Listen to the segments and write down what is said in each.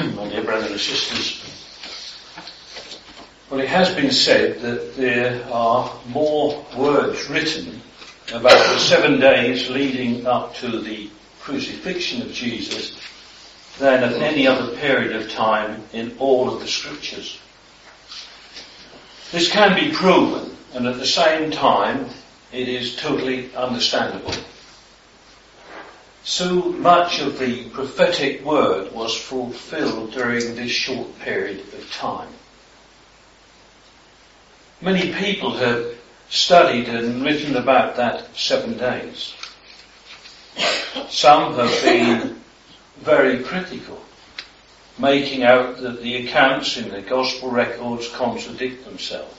My dear brothers and sisters, well, it has been said that there are more words written about the 7 days leading up to the crucifixion of Jesus than at any other period of time in all of the scriptures. This can be proven, and at the same time it is totally understandable. So much of the prophetic word was fulfilled during this short period of time. Many people have studied and written about that 7 days. Some have been very critical, making out that the accounts in the gospel records contradict themselves.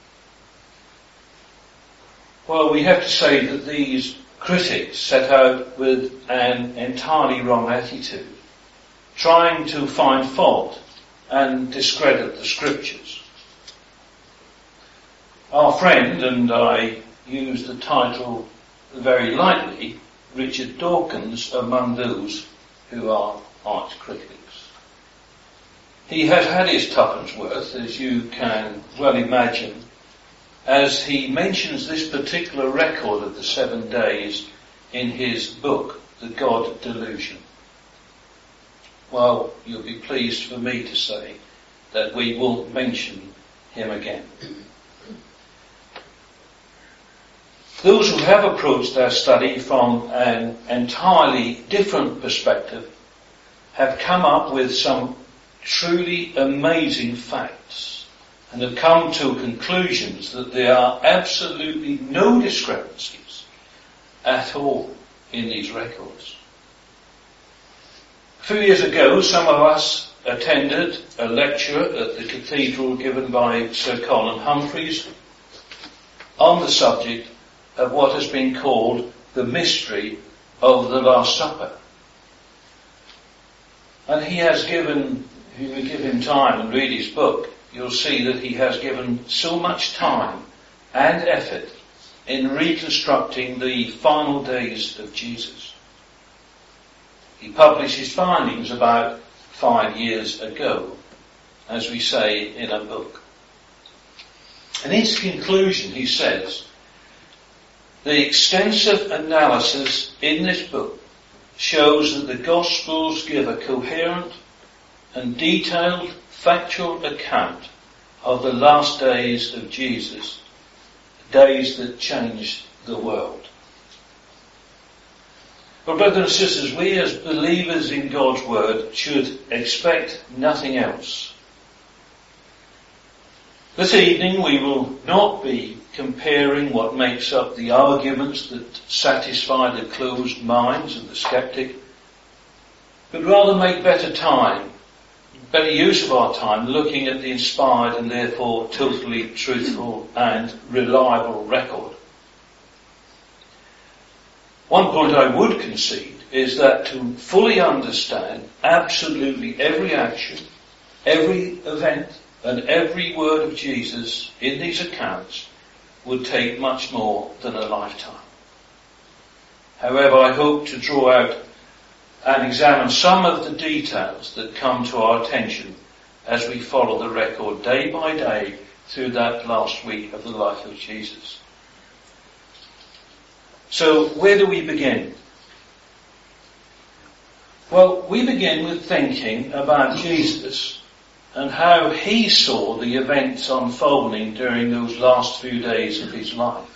Well, we have to say that these critics set out with an entirely wrong attitude, trying to find fault and discredit the scriptures. Our friend, and I use the title very lightly, Richard Dawkins, among those who are arch critics. He has had his tuppence worth, as you can well imagine, as he mentions this particular record of the 7 days in his book, The God Delusion. Well, you'll be pleased for me to say that we won't mention him again. Those who have approached their study from an entirely different perspective have come up with some truly amazing facts and have come to conclusions that there are absolutely no discrepancies at all in these records. A few years ago, some of us attended a lecture at the cathedral given by Sir Colin Humphreys on the subject of what has been called the mystery of the Last Supper. And he has given, if you give him time and read his book, you'll see that he has given so much time and effort in reconstructing the final days of Jesus. He published his findings about 5 years ago, as we say in a book. In his conclusion, he says, the extensive analysis in this book shows that the Gospels give a coherent and detailed factual account of the last days of Jesus, days that changed the world. But brothers and sisters, we as believers in God's Word should expect nothing else. This evening we will not be comparing what makes up the arguments that satisfy the closed minds of the skeptic, but rather make better use of our time looking at the inspired and therefore totally truthful and reliable record. One point I would concede is that to fully understand absolutely every action, every event, and every word of Jesus in these accounts would take much more than a lifetime. However, I hope to draw out and examine some of the details that come to our attention as we follow the record day by day through that last week of the life of Jesus. So, where do we begin? Well, we begin with thinking about Jesus and how he saw the events unfolding during those last few days of his life.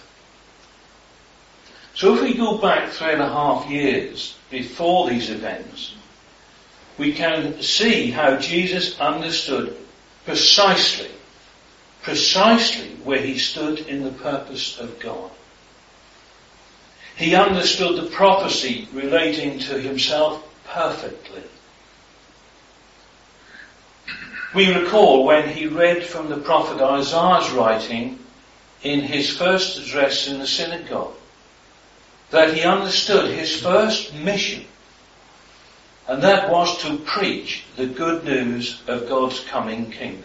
So if we go back 3.5 years before these events, we can see how Jesus understood precisely where he stood in the purpose of God. He understood the prophecy relating to himself perfectly. We recall when he read from the prophet Isaiah's writing in his first address in the synagogue that he understood his first mission, and that was to preach the good news of God's coming kingdom.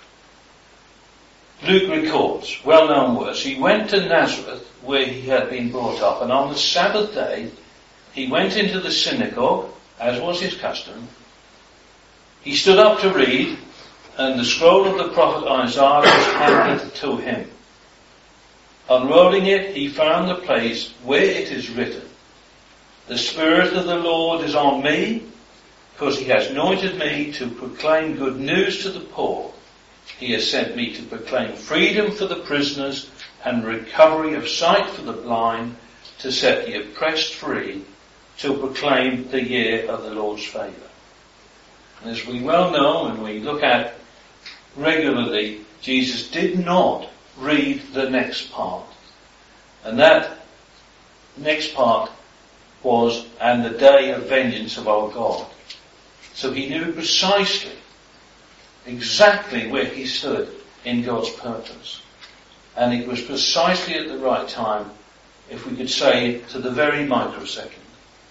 Luke records, well-known words, he went to Nazareth where he had been brought up, and on the Sabbath day he went into the synagogue, as was his custom, He stood up to read, and the scroll of the prophet Isaiah was handed to him. Unrolling it, he found the place where it is written, "The Spirit of the Lord is on me, because he has anointed me to proclaim good news to the poor. He has sent me to proclaim freedom for the prisoners and recovery of sight for the blind, to set the oppressed free, to proclaim the year of the Lord's favour." And as we well know and we look at regularly, Jesus did not read the next part. And that next part was, "and the day of vengeance of our God." So he knew precisely, exactly where he stood in God's purpose. And it was precisely at the right time, if we could say, to the very microsecond.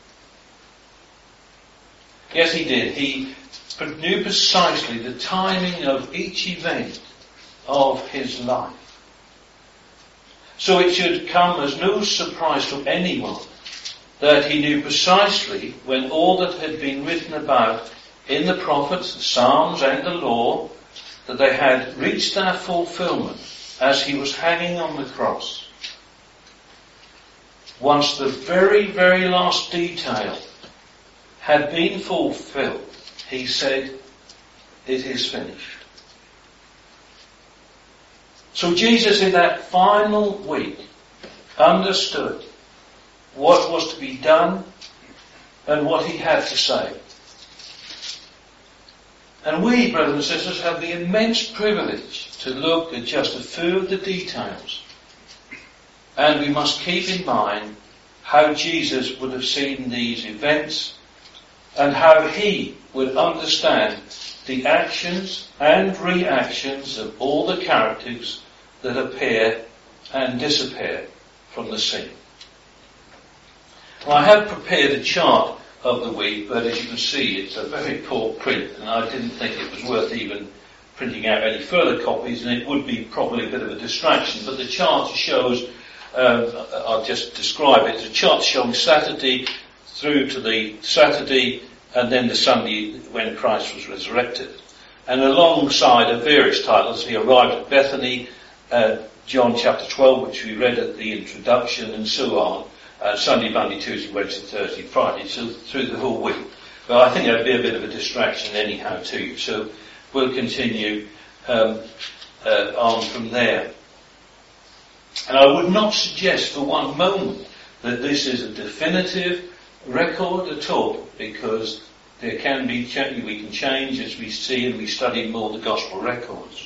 Yes, he did. He knew precisely the timing of each event of his life. So it should come as no surprise to anyone that he knew precisely when all that had been written about in the prophets, the Psalms and the law, that they had reached their fulfillment as he was hanging on the cross. Once the very, very last detail had been fulfilled, he said, "It is finished." So Jesus in that final week understood what was to be done and what he had to say. And we, brothers and sisters, have the immense privilege to look at just a few of the details. And we must keep in mind how Jesus would have seen these events and how he would understand the actions and reactions of all the characters that appear and disappear from the scene. Well, I have prepared a chart of the week, but as you can see, it's a very poor print, and I didn't think it was worth even printing out any further copies, and it would be probably a bit of a distraction. But the chart shows, I'll just describe it, the chart showing Saturday through to the Saturday, and then the Sunday when Christ was resurrected. And alongside are various titles, he arrived at Bethany, John chapter 12, which we read at the introduction, and so on. Sunday, Monday, Tuesday, Wednesday, Thursday, Friday, so through the whole week. But I think that'd be a bit of a distraction anyhow to you. So we'll continue on from there. And I would not suggest for one moment that this is a definitive record at all, because there can be we can change as we see and we study more the gospel records.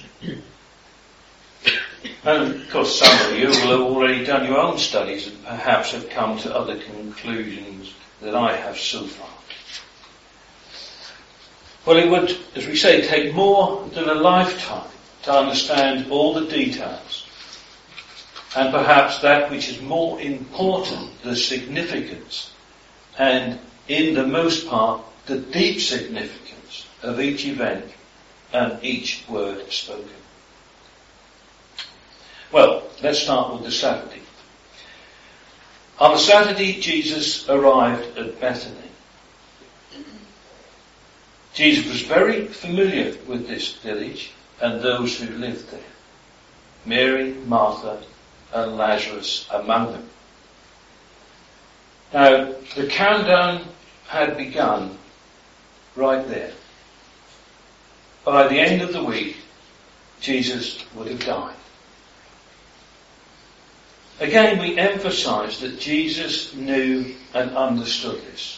And of course some of you will have already done your own studies and perhaps have come to other conclusions than I have so far. Well, it would, as we say, take more than a lifetime to understand all the details. And perhaps that which is more important, the significance, and in the most part, the deep significance of each event and each word spoken. Well, let's start with the Saturday. On the Saturday, Jesus arrived at Bethany. Jesus was very familiar with this village and those who lived there. Mary, Martha, and Lazarus among them. Now, the countdown had begun right there. By the end of the week, Jesus would have died. Again, we emphasize that Jesus knew and understood this.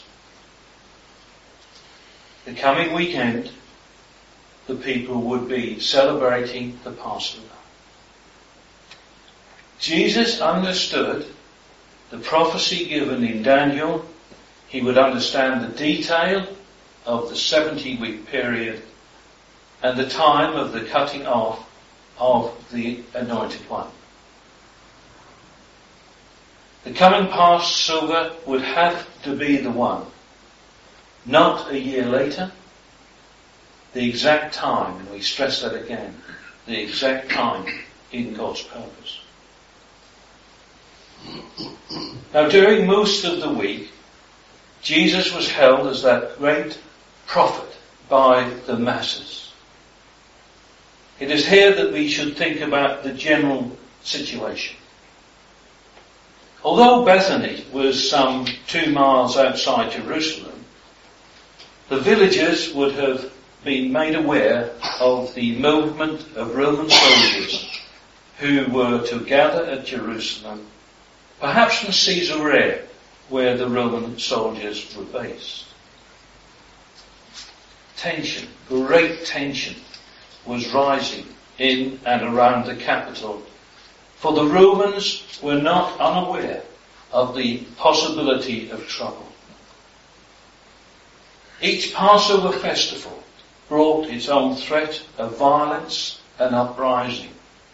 The coming weekend, the people would be celebrating the Passover. Jesus understood the prophecy given in Daniel. He would understand the detail of the 70-week period and the time of the cutting off of the Anointed One. The coming Passover would have to be the one, not a year later, the exact time, and we stress that again, the exact time in God's purpose. Now, during most of the week, Jesus was held as that great prophet by the masses. It is here that we should think about the general situation. Although Bethany was some 2 miles outside Jerusalem, the villagers would have been made aware of the movement of Roman soldiers who were to gather at Jerusalem, perhaps from Caesarea, where the Roman soldiers were based. Tension, great tension, was rising in and around the capital, for the Romans were not unaware of the possibility of trouble. Each Passover festival brought its own threat of violence and uprising.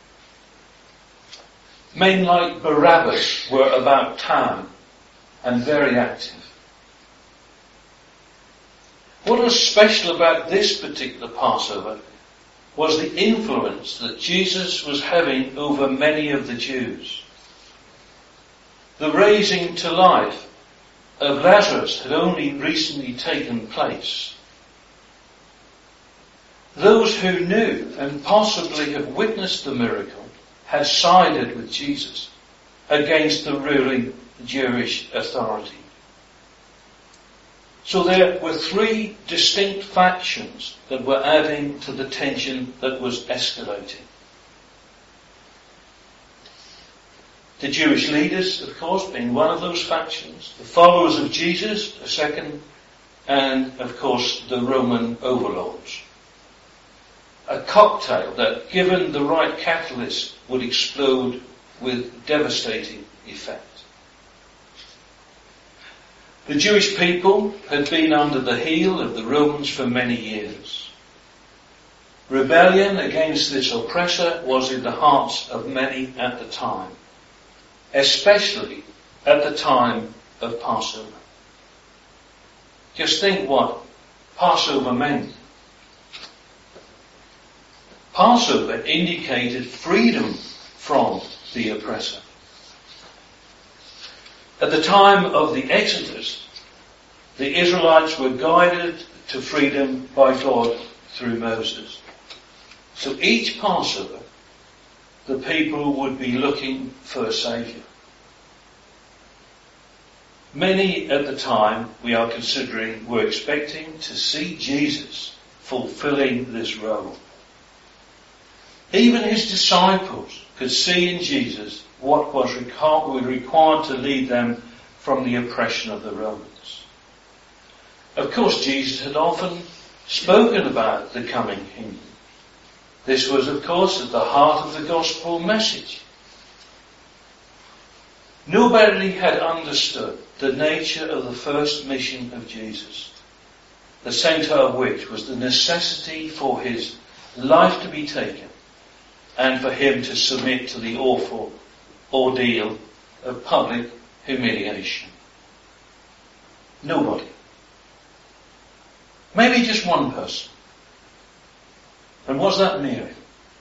Men like Barabbas were about town and very active. What was special about this particular Passover was the influence that Jesus was having over many of the Jews. The raising to life of Lazarus had only recently taken place. Those who knew and possibly have witnessed the miracle had sided with Jesus against the ruling Jewish authority. So there were 3 distinct factions that were adding to the tension that was escalating. The Jewish leaders, of course, being one of those factions, the followers of Jesus, a second, and, of course, the Roman overlords. A cocktail that, given the right catalyst, would explode with devastating effect. The Jewish people had been under the heel of the Romans for many years. Rebellion against this oppressor was in the hearts of many at the time, especially at the time of Passover. Just think what Passover meant. Passover indicated freedom from the oppressor. At the time of the Exodus, the Israelites were guided to freedom by God through Moses. So each Passover, the people would be looking for a Saviour. Many at the time we are considering were expecting to see Jesus fulfilling this role. Even his disciples could see in Jesus what was required to lead them from the oppression of the Romans. Of course, Jesus had often spoken about the coming kingdom. This was, of course, at the heart of the gospel message. Nobody had understood the nature of the first mission of Jesus, the centre of which was the necessity for his life to be taken and for him to submit to the awful ordeal of public humiliation. Nobody. Maybe just one person. And was that Mary?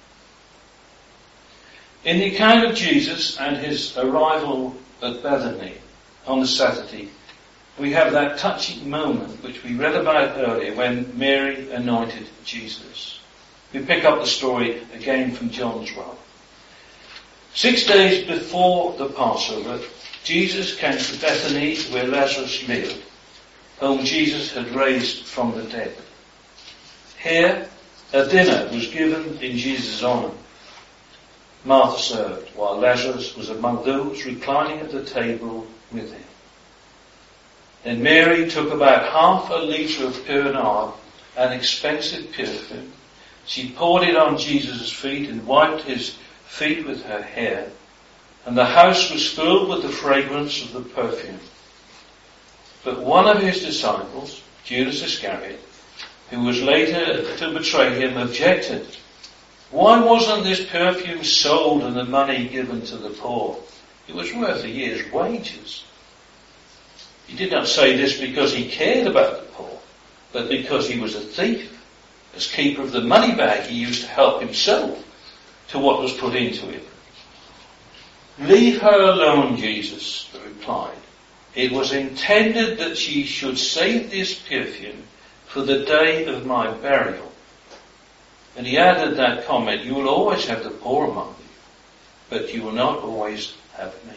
In the account of Jesus and his arrival at Bethany on the Saturday, we have that touching moment which we read about earlier when Mary anointed Jesus. We pick up the story again from John's Gospel. 6 days before the Passover, Jesus came to Bethany where Lazarus lived, whom Jesus had raised from the dead. Here, a dinner was given in Jesus' honour. Martha served, while Lazarus was among those reclining at the table with him. Then Mary took about half a litre of pure nard, an expensive perfume. She poured it on Jesus' feet and wiped his feet with her hair, and the house was filled with the fragrance of the perfume. But one of his disciples, Judas Iscariot, who was later to betray him, objected. Why wasn't this perfume sold and the money given to the poor? It was worth a year's wages. He did not say this because he cared about the poor, but because he was a thief. As keeper of the money bag, he used to help himself to what was put into it. Leave her alone, Jesus replied. It was intended that she should save this perfume for the day of my burial. And he added that comment, you will always have the poor among you, but you will not always have me.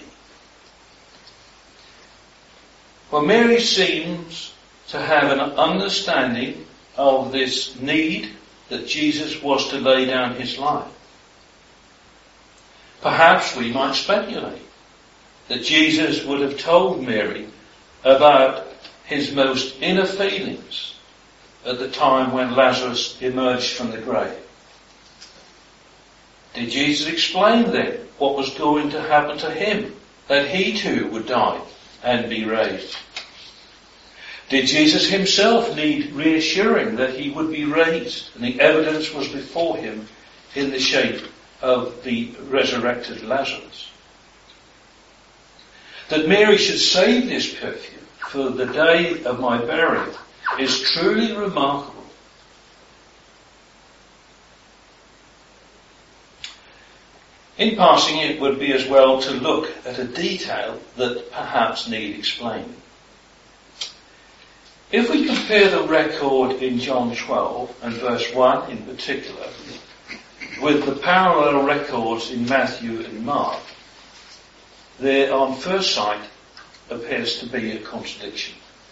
Well, Mary seems to have an understanding of this need that Jesus was to lay down his life. Perhaps we might speculate that Jesus would have told Mary about his most inner feelings at the time when Lazarus emerged from the grave. Did Jesus explain then what was going to happen to him, that he too would die and be raised? Did Jesus himself need reassuring that he would be raised, and the evidence was before him in the shape of the resurrected Lazarus? That Mary should save this perfume for the day of my burial is truly remarkable. In passing, it would be as well to look at a detail that perhaps need explaining. If we compare the record in John 12 and verse 1 in particular with the parallel records in Matthew and Mark, there on first sight appears to be a contradiction.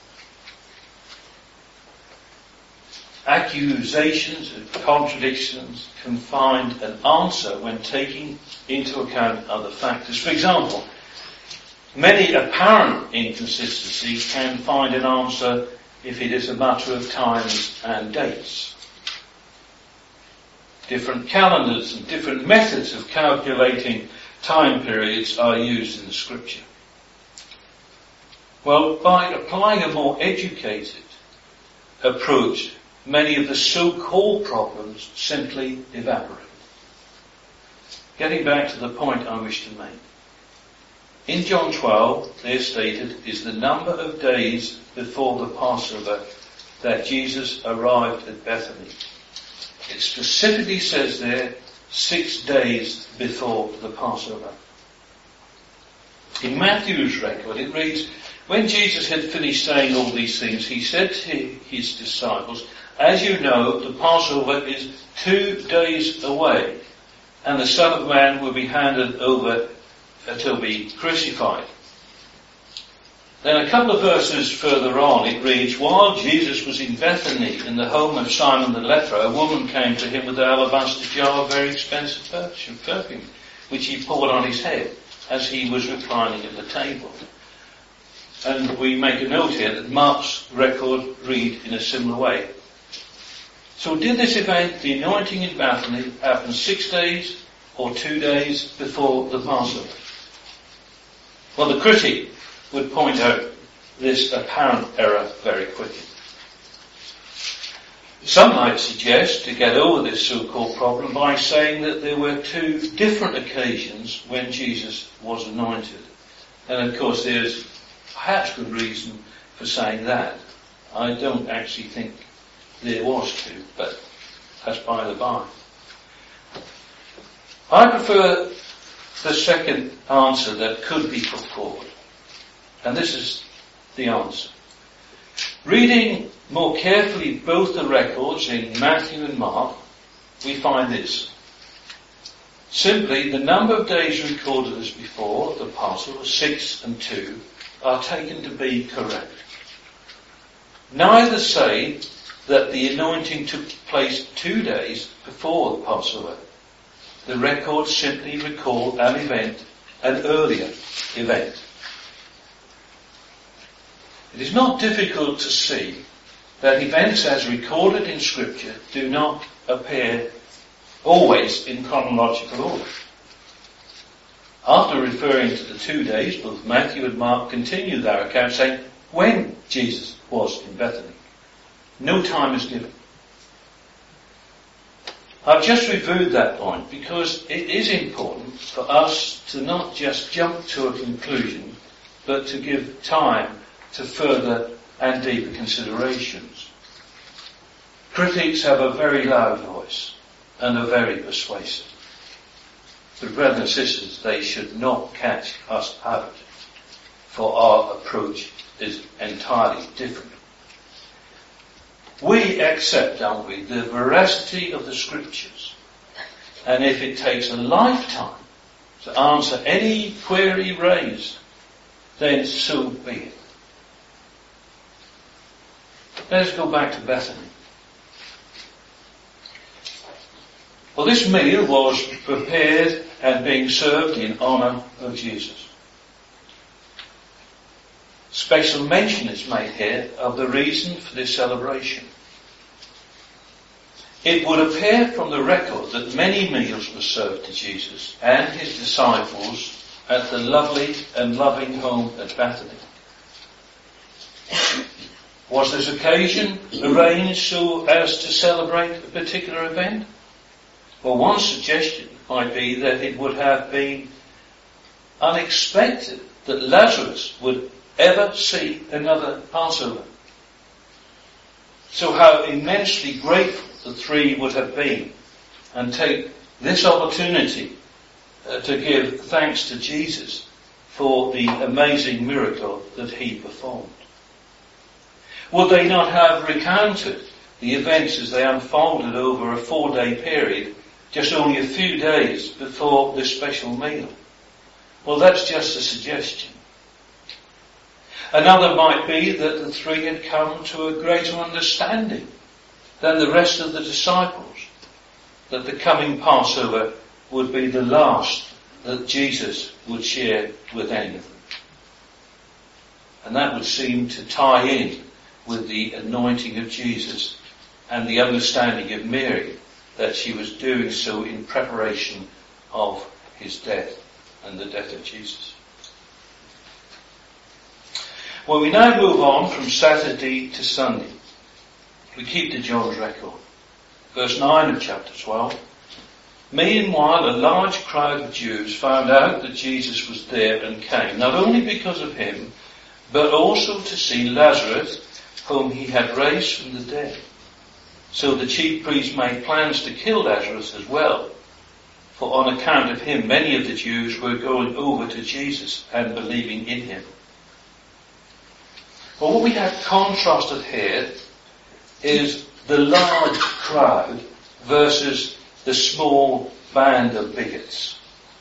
Accusations and contradictions can find an answer when taking into account other factors. For example, many apparent inconsistencies can find an answer if it is a matter of times and dates. Different calendars and different methods of calculating time periods are used in the scripture. Well, by applying a more educated approach, many of the so-called problems simply evaporate. Getting back to the point I wish to make. In John 12, there stated, is the number of days before the Passover that Jesus arrived at Bethany. It specifically says there, 6 days before the Passover. In Matthew's record, it reads, when Jesus had finished saying all these things, he said to his disciples, as you know, the Passover is 2 days away, and the Son of Man will be handed over to be crucified. Then a couple of verses further on, it reads, while Jesus was in Bethany, in the home of Simon the leper, a woman came to him with an alabaster jar of very expensive perfume, which he poured on his head as he was reclining at the table. And we make a note here that Mark's record read in a similar way. So did this event, the anointing in Bethany, happen 6 days or 2 days before the Passover? Well, the critic would point out this apparent error very quickly. Some might suggest to get over this so-called problem by saying that there were 2 different occasions when Jesus was anointed. And of course there's perhaps good reason for saying that. I don't actually think there was 2, but that's by the by. I prefer the second answer that could be put forward. And this is the answer. Reading more carefully both the records in Matthew and Mark, we find this. Simply, the number of days recorded as before the Passover, 6 and 2, are taken to be correct. Neither say that the anointing took place 2 days before the Passover. The records simply recall an event, an earlier event. It is not difficult to see that events as recorded in Scripture do not appear always in chronological order. After referring to the 2 days, both Matthew and Mark continue their account saying when Jesus was in Bethany. No time is given. I've just reviewed that point because it is important for us to not just jump to a conclusion, but to give time to further and deeper considerations. Critics have a very loud voice and are very persuasive. But brothers and sisters, they should not catch us out, for our approach is entirely different. We accept, don't we, the veracity of the Scriptures. And if it takes a lifetime to answer any query raised, then so be it. Let's go back to Bethany. Well, this meal was prepared and being served in honour of Jesus. Special mention is made here of the reason for this celebration. It would appear from the record that many meals were served to Jesus and his disciples at the lovely and loving home at Bethany. Was this occasion arranged so as to celebrate a particular event? Well, one suggestion might be that it would have been unexpected that Lazarus would ever see another Passover. So how immensely grateful the three would have been, and take this opportunity to give thanks to Jesus for the amazing miracle that he performed. Would they not have recounted the events as they unfolded over a 4-day period, just only a few days before this special meal? Well, that's just a suggestion. Another might be that the three had come to a greater understanding than the rest of the disciples, that the coming Passover would be the last that Jesus would share with any of them. And that would seem to tie in with the anointing of Jesus and the understanding of Mary that she was doing so in preparation of his death and the death of Jesus. Well, we now move on from Saturday to Sunday. We keep to John's record. Verse 9 of chapter 12. Meanwhile, a large crowd of Jews found out that Jesus was there and came, not only because of him, but also to see Lazarus, whom he had raised from the dead. So the chief priests made plans to kill Lazarus as well, for on account of him many of the Jews were going over to Jesus and believing in him. Well, what we have contrasted here is the large crowd versus the small band of bigots.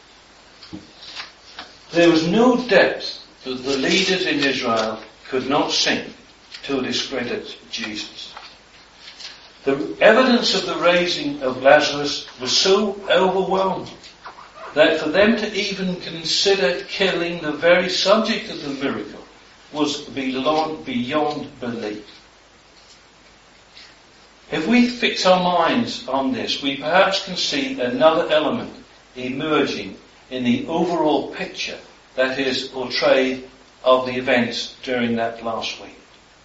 There was no depth that the leaders in Israel could not sink to discredit Jesus. The evidence of the raising of Lazarus was so overwhelming that for them to even consider killing the very subject of the miracle was beyond belief. If we fix our minds on this, we perhaps can see another element emerging in the overall picture that is portrayed of the events during that last week.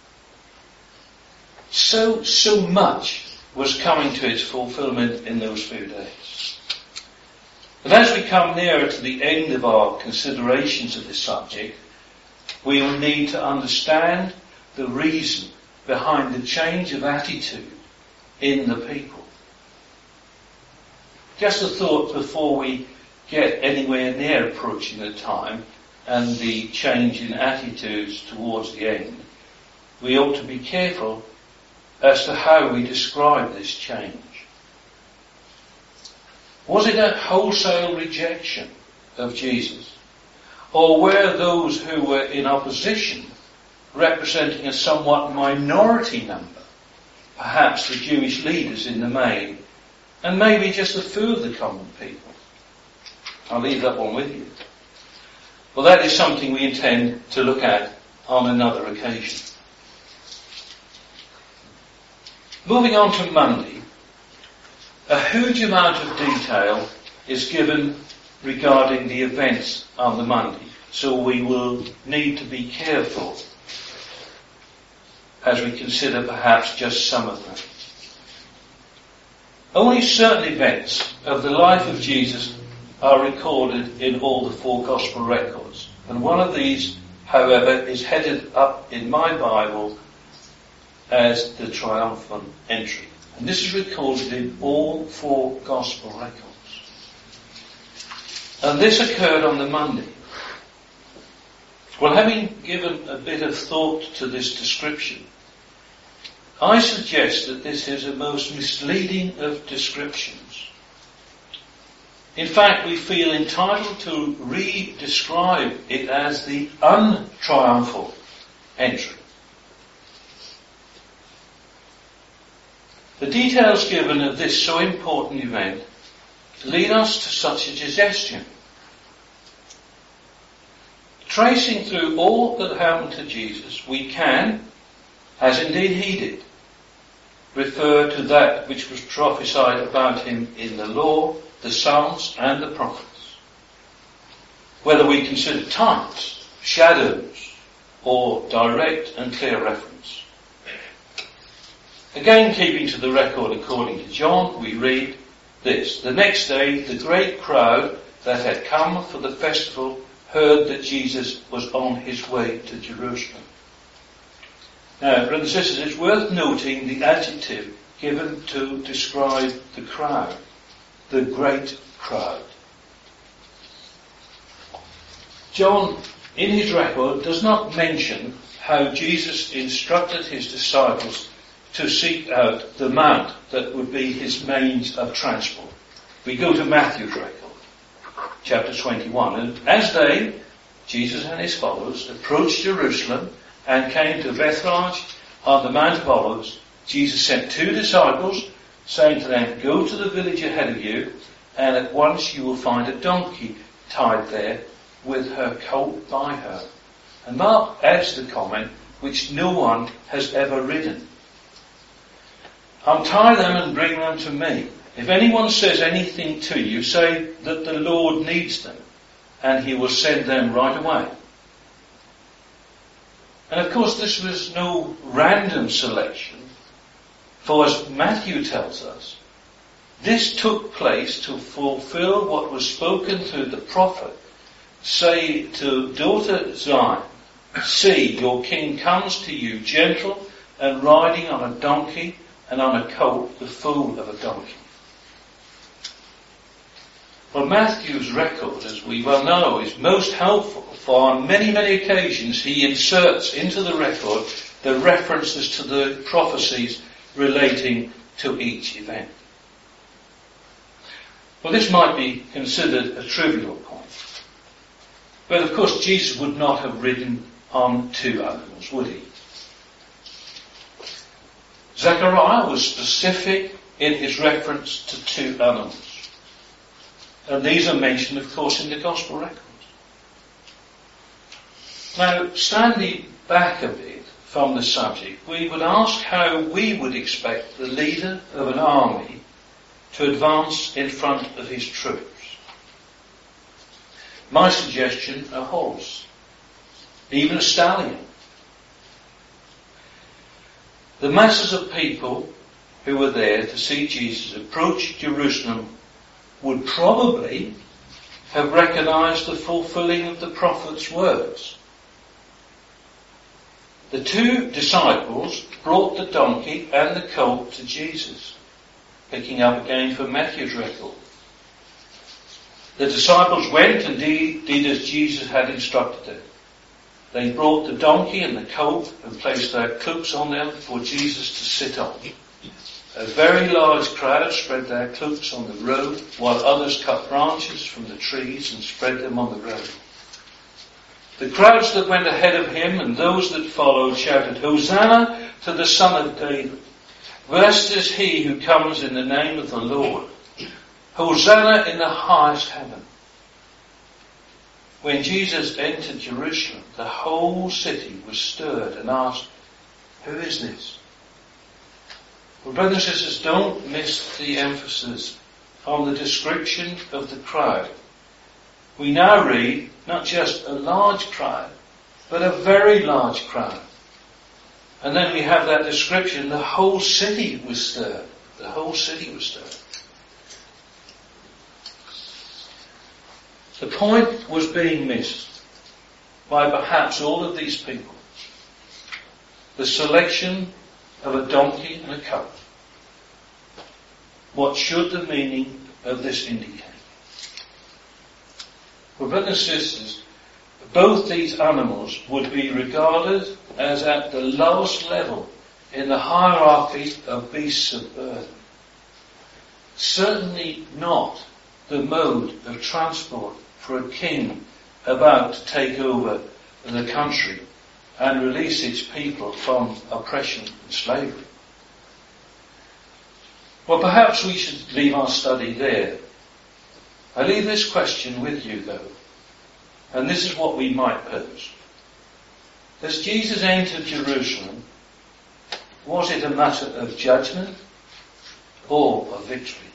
So much was coming to its fulfillment in those few days. But as we come nearer to the end of our considerations of this subject, we will need to understand the reason behind the change of attitude in the people. Just a thought before we get anywhere near approaching the time and the change in attitudes towards the end. We ought to be careful as to how we describe this change. Was it a wholesale rejection of Jesus? Or were those who were in opposition representing a somewhat minority number, perhaps the Jewish leaders in the main, and maybe just a few of the common people? I'll leave that one with you. Well, that is something we intend to look at on another occasion. Moving on to Monday, a huge amount of detail is given regarding the events on the Monday, so we will need to be careful as we consider perhaps just some of them. Only certain events of the life of Jesus are recorded in all the 4 Gospel records, and one of these, however, is headed up in my Bible as the triumphant entry. And this is recorded in all 4 Gospel records. And this occurred on the Monday. Well, having given a bit of thought to this description, I suggest that this is a most misleading of descriptions. In fact, we feel entitled to re-describe it as the untriumphal entry. The details given of this so important event lead us to such a suggestion. Tracing through all that happened to Jesus, we can, as indeed he did, refer to that which was prophesied about him in the law, the Psalms and the prophets. Whether we consider types, shadows, or direct and clear reference. Again, keeping to the record according to John, we read this: "The next day, the great crowd that had come for the festival heard that Jesus was on his way to Jerusalem." Now, brothers and sisters, it's worth noting the adjective given to describe the crowd. The great crowd. John, in his record, does not mention how Jesus instructed his disciples to seek out the mount that would be his means of transport. We go to Matthew's record, chapter 21. And as they, Jesus and his followers, approached Jerusalem and came to Bethphage on the Mount of Olives, Jesus sent 2 disciples, saying to them, "Go to the village ahead of you, and at once you will find a donkey tied there with her colt by her." And Mark adds the comment, "which no one has ever ridden. Untie them and bring them to me. If anyone says anything to you, say that the Lord needs them, and he will send them right away." And of course this was no random selection, for as Matthew tells us, this took place to fulfill what was spoken through the prophet. "Say to daughter Zion, see, your king comes to you gentle and riding on a donkey and on a colt, the foal of a donkey." Well, Matthew's record, as we well know, is most helpful, for on many, many occasions he inserts into the record the references to the prophecies relating to each event. Well, this might be considered a trivial point. But of course Jesus would not have ridden on 2 animals, would he? Zechariah was specific in his reference to 2 animals. And these are mentioned, of course, in the Gospel records. Now, standing back a bit from the subject, we would ask how we would expect the leader of an army to advance in front of his troops. My suggestion, a horse, even a stallion. The masses of people who were there to see Jesus approach Jerusalem would probably have recognized the fulfilling of the prophet's words. The 2 disciples brought the donkey and the colt to Jesus, picking up again from Matthew's record. The disciples went and did as Jesus had instructed them. They brought the donkey and the colt and placed their cloaks on them for Jesus to sit on. A very large crowd spread their cloaks on the road, while others cut branches from the trees and spread them on the road. The crowds that went ahead of him and those that followed shouted, "Hosanna to the Son of David. Blessed is he who comes in the name of the Lord. Hosanna in the highest heaven." When Jesus entered Jerusalem, the whole city was stirred and asked, "Who is this?" Well, brothers and sisters, don't miss the emphasis on the description of the crowd. We now read not just a large crowd, but a very large crowd. And then we have that description, the whole city was stirred. The whole city was stirred. The point was being missed by perhaps all of these people. The selection of a donkey and a colt. What should the meaning of this indicate? Well, brothers and sisters, both these animals would be regarded as at the lowest level in the hierarchy of beasts of burden. Certainly not the mode of transport for a king about to take over the country and release its people from oppression and slavery. Well, perhaps we should leave our study there. I leave this question with you, though, and this is what we might pose. As Jesus entered Jerusalem, was it a matter of judgment or of victory?